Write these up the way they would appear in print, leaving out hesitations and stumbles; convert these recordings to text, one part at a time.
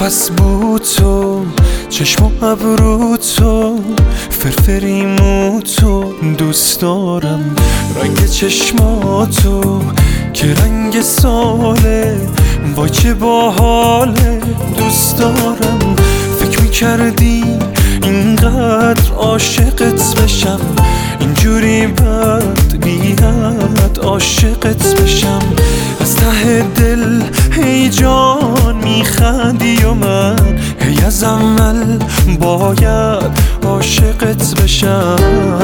نفس بود تو، چشم و ابرو تو، فرفری مو تو، دوست دارم رنگ چشماتو که رنگ ساله، وای چه باحاله. دوست دارم فکر میکردی اینقدر عاشقت بشم، اینجوری بد بیاد عاشقت بشم. از ته دل هی جان میخندی و من هی از اول باید عاشقت بشم.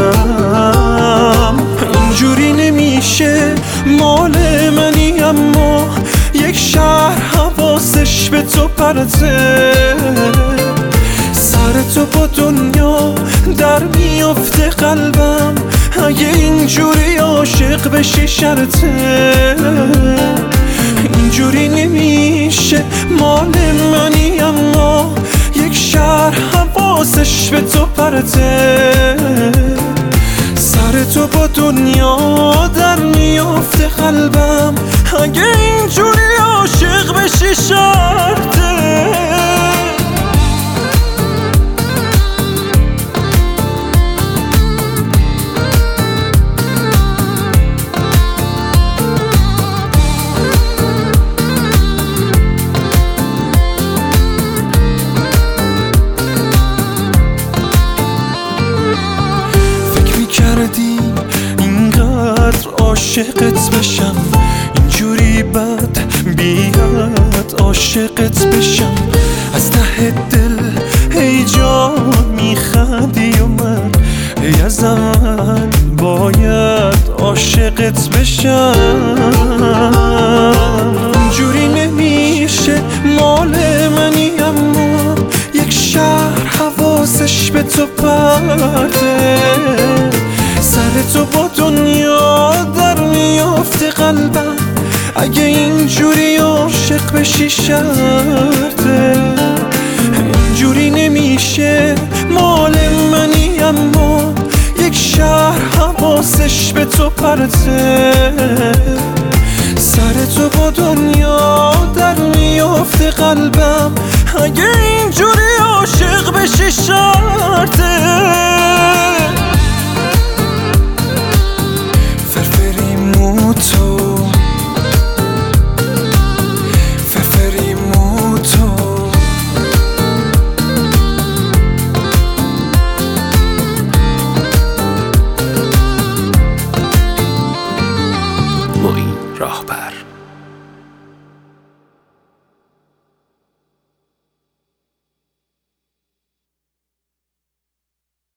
اینجوری نمیشه، مال منی اما یک شهر حواسش به تو پرته. سر تو با دنیا در میفته قلبم، اگه اینجوری عاشق بشی شرطه. اینجوری نمیشه، مال منی اما یک شهر حواسش به تو پرته. سر تو با دنیا در میفته قلبم، اگه اینجوری عاشق بشی شرطه. کردی اینقدر عاشقت بشم، اینجوری بد بیاد عاشقت بشم. از ته دل هی جان میخندی و من هی از اول باید عاشقت بشم. اینجوری نمیشه، مال منی اما یک شهر حواسش به تو پرته. سر تو با دنیا در میافته قلبم، اگه اینجوری عاشق بشی شرطه. اینجوری نمیشه، مال منی اما یک شهر حواسش به تو پرته. سر تو با دنیا در میافته قلبم، اگه اینجوری عاشق بشی شرطه. معین راهبر.